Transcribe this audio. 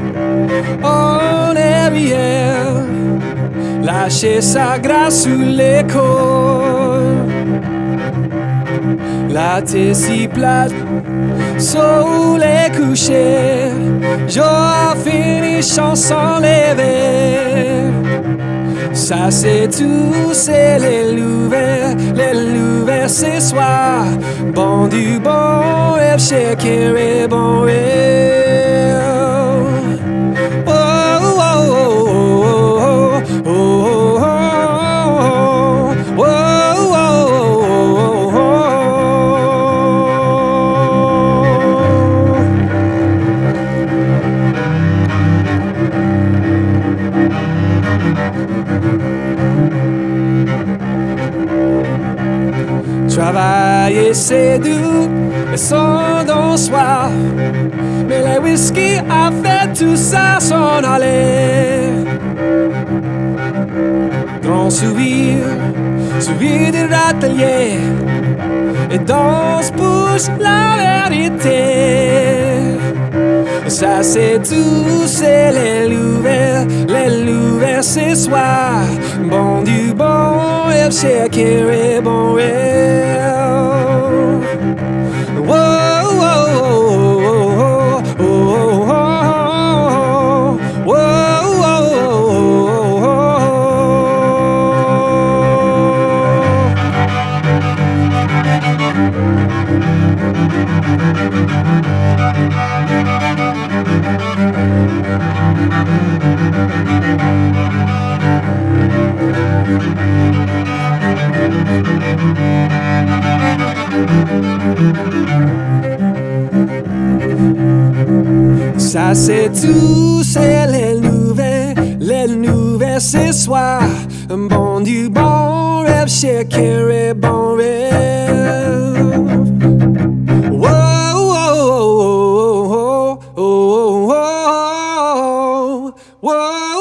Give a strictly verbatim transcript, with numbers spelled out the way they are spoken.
en arrière, lâcher sa grâce sous l'école. La tête si plate, soleil couché, jour fini, chanson levée. Ça c'est tout, c'est les louverts, les louverts ce soir. Bon du bon rêve, shaker et bon rêve. Oh, oh, oh, oh, oh, oh, oh, oh, travailler c'est doux, et sans don soir. Mais le whisky a fait tout ça s'en aller. Grand sourire, sourire de râtelier, et dans ce bouche la vérité. Ça c'est tout, c'est les louverts, les louverts ce soir. Bon du bon rêve, shaker et bon rêve. Whoa, whoa, whoa, whoa, whoa, whoa, whoa, whoa. Ça c'est tout, c'est les nouvelles, les nouvelles ce soir. Bon du bon rêve, shaker et bon rêve. Whoa, whoa, whoa, whoa, whoa, whoa, whoa.